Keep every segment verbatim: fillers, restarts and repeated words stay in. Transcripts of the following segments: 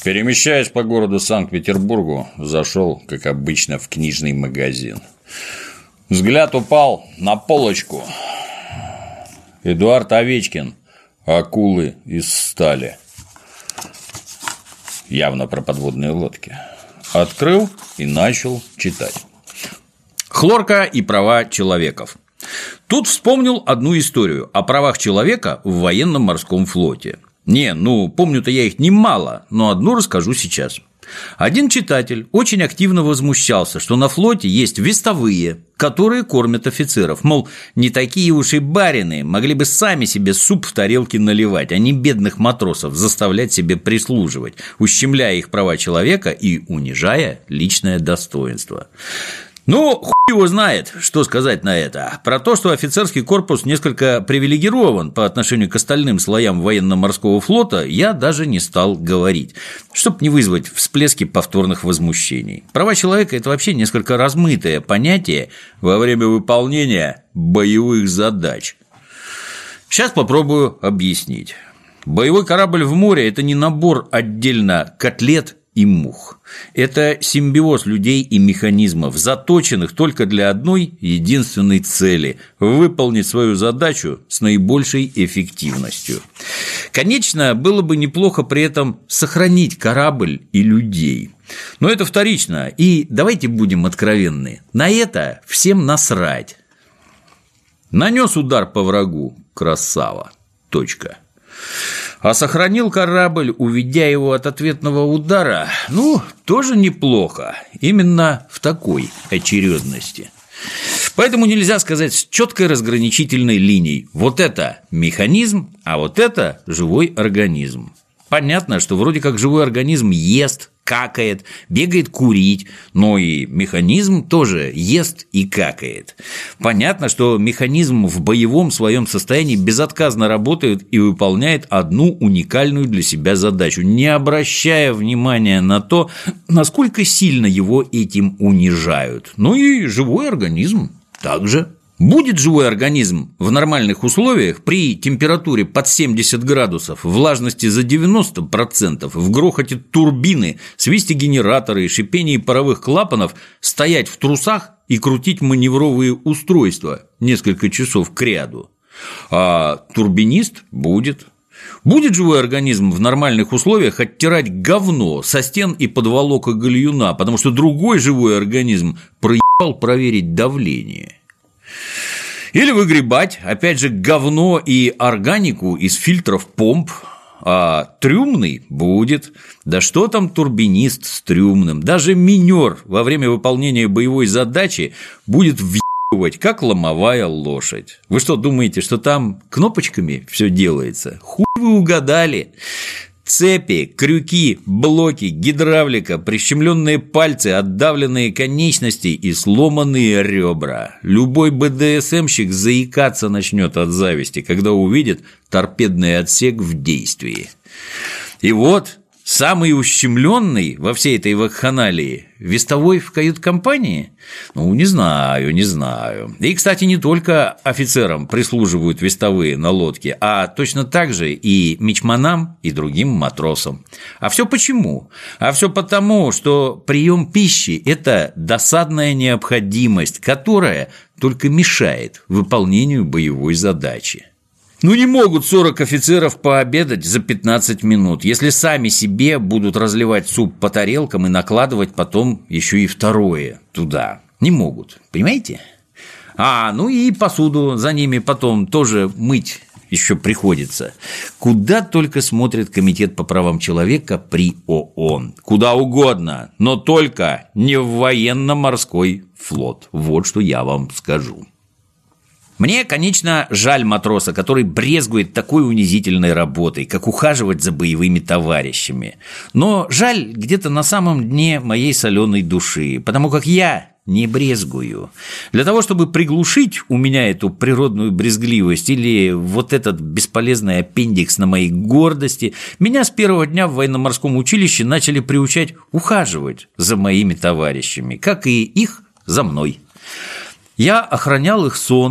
Перемещаясь по городу Санкт-Петербургу, зашел, как обычно, в книжный магазин. Взгляд упал на полочку. Эдуард Овечкин. «Акулы из стали». Явно про подводные лодки. Открыл и начал читать. Хлорка и права человеков. Тут вспомнил одну историю о правах человека в военно-морском флоте. Не, ну, помню-то я их немало, но одну расскажу сейчас. Один читатель очень активно возмущался, что на флоте есть вестовые, которые кормят офицеров. Мол, не такие уж и барины, могли бы сами себе суп в тарелке наливать, а не бедных матросов заставлять себе прислуживать, ущемляя их права человека и унижая личное достоинство. Ну, хуй его знает, что сказать на это. Про то, что офицерский корпус несколько привилегирован по отношению к остальным слоям военно-морского флота, я даже не стал говорить, чтобы не вызвать всплески повторных возмущений. Права человека – это вообще несколько размытое понятие во время выполнения боевых задач. Сейчас попробую объяснить. Боевой корабль в море – это не набор отдельно котлет и мух. Это симбиоз людей и механизмов, заточенных только для одной единственной цели – выполнить свою задачу с наибольшей эффективностью. Конечно, было бы неплохо при этом сохранить корабль и людей. Но это вторично, и давайте будем откровенны, на это всем насрать. Нанес удар по врагу – красава. Точка. А сохранил корабль, уведя его от ответного удара, ну, тоже неплохо, именно в такой очередности. Поэтому нельзя сказать с четкой разграничительной линией: вот это механизм, а вот это живой организм. Понятно, что вроде как живой организм ест, какает, бегает курить, но и механизм тоже ест и какает. Понятно, что механизм в боевом своем состоянии безотказно работает и выполняет одну уникальную для себя задачу, не обращая внимания на то, насколько сильно его этим унижают. Ну и живой организм также. Будет живой организм в нормальных условиях при температуре под семьдесят градусов, влажности за девяносто процентов, в грохоте турбины, свисте генератора и шипении паровых клапанов стоять в трусах и крутить маневровые устройства несколько часов кряду? А турбинист будет. Будет живой организм в нормальных условиях оттирать говно со стен и подволока гальюна, потому что другой живой организм проебал проверить давление. Или выгребать, опять же, говно и органику из фильтров помп, а трюмный будет. Да что там турбинист с трюмным? Даже минер во время выполнения боевой задачи будет въебывать, как ломовая лошадь. Вы что, думаете, что там кнопочками все делается? Хуй вы угадали. Цепи, крюки, блоки, гидравлика, прищемленные пальцы, отдавленные конечности и сломанные ребра. Любой бэ дэ эс эмщик заикаться начнет от зависти, когда увидит торпедный отсек в действии. И вот самый ущемленный во всей этой вакханалии – вестовой в кают-компании? Ну, не знаю, не знаю. И, кстати, не только офицерам прислуживают вестовые на лодке, а точно так же и мичманам, и другим матросам. А все почему? А все потому, что прием пищи – это досадная необходимость, которая только мешает выполнению боевой задачи. Ну не могут сорок офицеров пообедать за пятнадцать минут, если сами себе будут разливать суп по тарелкам и накладывать потом еще и второе туда. Не могут, понимаете? А, ну и посуду за ними потом тоже мыть еще приходится. Куда только смотрит Комитет по правам человека при ООН. Куда угодно, но только не в военно-морской флот. Вот что я вам скажу. Мне, конечно, жаль матроса, который брезгует такой унизительной работой, как ухаживать за боевыми товарищами. Но жаль где-то на самом дне моей соленой души, потому как я не брезгую. Для того, чтобы приглушить у меня эту природную брезгливость или вот этот бесполезный аппендикс на моей гордости, меня с первого дня в военно-морском училище начали приучать ухаживать за моими товарищами, как и их за мной. Я охранял их сон,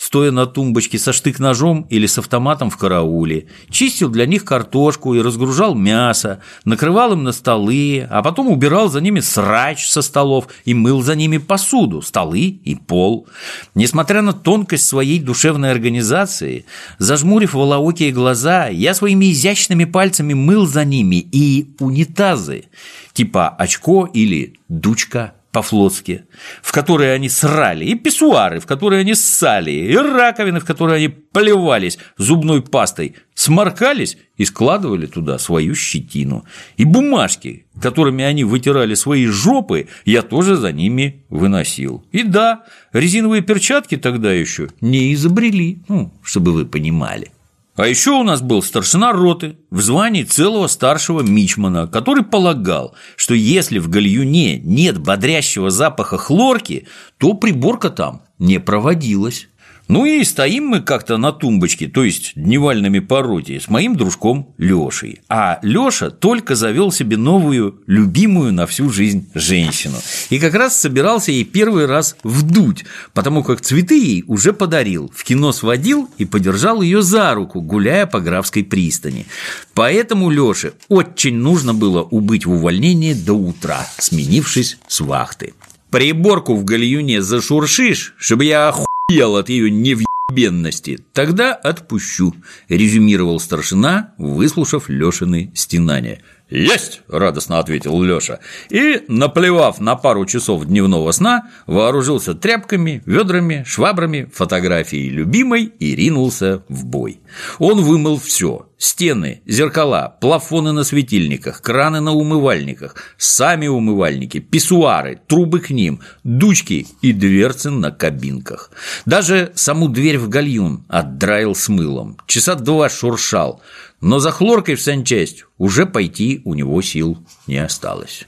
стоя на тумбочке со штык-ножом или с автоматом в карауле, чистил для них картошку и разгружал мясо, накрывал им на столы, а потом убирал за ними срач со столов и мыл за ними посуду, столы и пол. Несмотря на тонкость своей душевной организации, зажмурив волоокие глаза, я своими изящными пальцами мыл за ними и унитазы, типа очко или дучка по-флотски, в которые они срали, и писсуары, в которые они ссали, и раковины, в которые они плевались зубной пастой, сморкались и складывали туда свою щетину. И бумажки, которыми они вытирали свои жопы, я тоже за ними выносил. И да, резиновые перчатки тогда еще не изобрели, ну, чтобы вы понимали. А еще у нас был старшина роты в звании целого старшего мичмана, который полагал, что если в гальюне нет бодрящего запаха хлорки, то приборка там не проводилась. Ну и стоим мы как-то на тумбочке, то есть дневальными по роте, с моим дружком Лёшей. А Лёша только завел себе новую, любимую на всю жизнь женщину. И как раз собирался ей первый раз вдуть, потому как цветы ей уже подарил, в кино сводил и подержал ее за руку, гуляя по Графской пристани. Поэтому Лёше очень нужно было убыть в увольнение до утра, сменившись с вахты. Приборку в гальюне зашуршишь, чтобы я охуел ел от ее невъебенности, тогда отпущу, резюмировал старшина, выслушав Лешины стенания. «Есть!» – радостно ответил Леша. И, наплевав на пару часов дневного сна, вооружился тряпками, ведрами, швабрами, фотографией любимой и ринулся в бой. Он вымыл все – стены, зеркала, плафоны на светильниках, краны на умывальниках, сами умывальники, писсуары, трубы к ним, дучки и дверцы на кабинках. Даже саму дверь в гальюн отдраил с мылом, часа два шуршал. Но за хлоркой в санчасть уже пойти у него сил не осталось.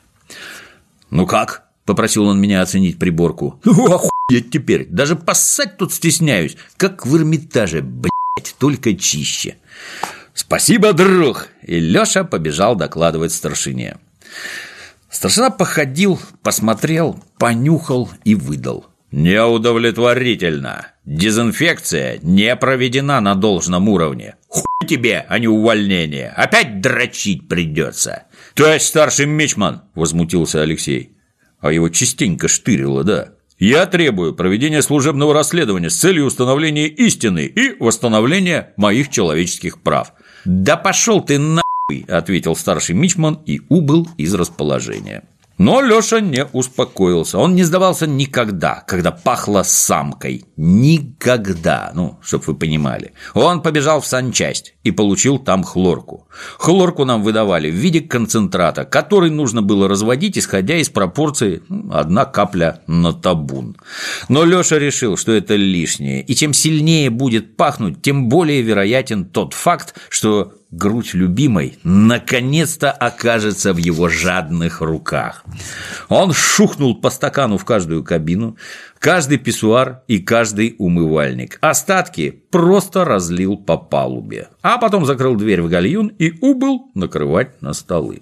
«Ну как?» – попросил он меня оценить приборку. «Ну, охуеть теперь, даже поссать тут стесняюсь, как в Эрмитаже, блядь, только чище». «Спасибо, друг!» И Лёша побежал докладывать старшине. Старшина походил, посмотрел, понюхал и выдал: «Неудовлетворительно. Дезинфекция не проведена на должном уровне. Хуй тебе, а не увольнение. Опять дрочить придется». «Товарищ старший мичман!» – возмутился Алексей. А его частенько штырило, да. «Я требую проведения служебного расследования с целью установления истины и восстановления моих человеческих прав». «Да пошел ты нахуй!» – ответил старший мичман и убыл из расположения. Но Лёша не успокоился, он не сдавался никогда, когда пахло самкой. Никогда, ну, чтоб вы понимали. Он побежал в санчасть и получил там хлорку. Хлорку нам выдавали в виде концентрата, который нужно было разводить, исходя из пропорции одна капля на табун. Но Лёша решил, что это лишнее, и чем сильнее будет пахнуть, тем более вероятен тот факт, что грудь любимой наконец-то окажется в его жадных руках. Он шухнул по стакану в каждую кабину, каждый писсуар и каждый умывальник. Остатки просто разлил по палубе, а потом закрыл дверь в гальюн и убыл накрывать на столы.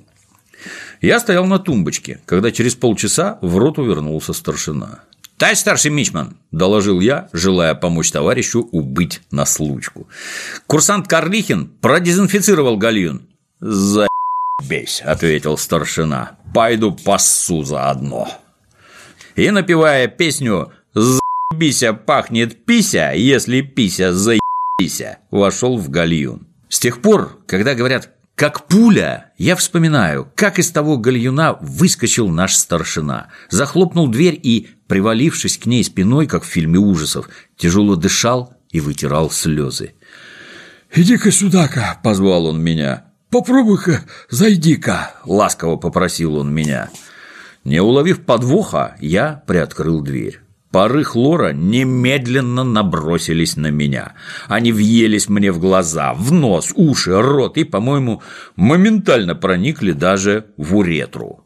Я стоял на тумбочке, когда через полчаса в роту вернулся старшина. «Товарищ старший мичман», – доложил я, желая помочь товарищу убыть на случку. «Курсант Карлихин продезинфицировал гальюн». «Заебись», – ответил старшина, – «пойду поссу заодно». И, напевая песню «Заебися пахнет пися, если пися заебися», вошел в гальюн. С тех пор, когда говорят «как пуля», я вспоминаю, как из того гальюна выскочил наш старшина, захлопнул дверь и, привалившись к ней спиной, как в фильме ужасов, тяжело дышал и вытирал слезы. «Иди-ка сюда-ка», – позвал он меня. «Попробуй-ка, зайди-ка», – ласково попросил он меня. Не уловив подвоха, я приоткрыл дверь. Пары хлора немедленно набросились на меня. Они въелись мне в глаза, в нос, уши, рот и, по-моему, моментально проникли даже в уретру.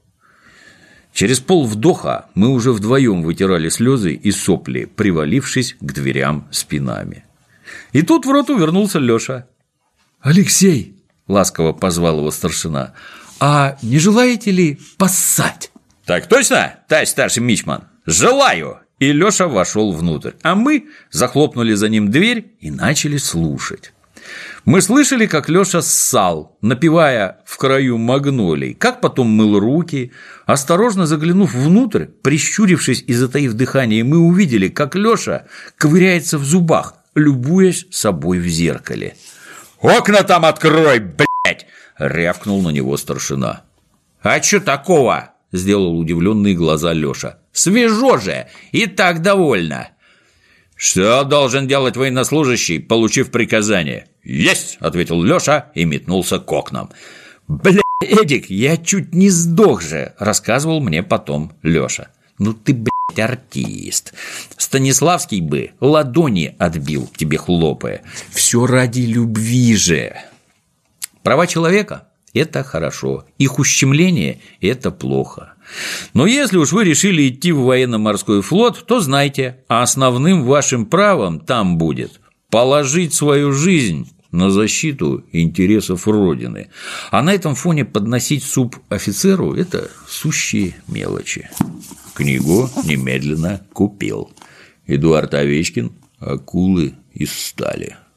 Через полвдоха мы уже вдвоем вытирали слезы и сопли, привалившись к дверям спинами. И тут в роту вернулся Лёша. «Алексей», – ласково позвал его старшина, – «а не желаете ли поссать?» «Так точно, товарищ старший мичман, желаю!» и Лёша вошел внутрь, а мы захлопнули за ним дверь и начали слушать. Мы слышали, как Лёша ссал, напевая «В краю магнолий», как потом мыл руки. Осторожно заглянув внутрь, прищурившись и затаив дыхание, мы увидели, как Лёша ковыряется в зубах, любуясь собой в зеркале. «Окна там открой, блядь!» – рявкнул на него старшина. «А чё такого?» – сделал удивленные глаза Лёша. «Свежо же! И так довольно!» «Что должен делать военнослужащий, получив приказание?» «Есть!» – ответил Лёша и метнулся к окнам. «Бля, Эдик, я чуть не сдох же!» – рассказывал мне потом Лёша. «Ну ты, блядь, артист! Станиславский бы ладони отбил, тебе хлопая. Все ради любви же!» Права человека – это хорошо, их ущемление – это плохо. Но если уж вы решили идти в военно-морской флот, то знайте, основным вашим правом там будет положить свою жизнь на защиту интересов Родины. А на этом фоне подносить суп офицеру – это сущие мелочи. Книгу немедленно купил. Эдуард Овечкин «Акулы из стали».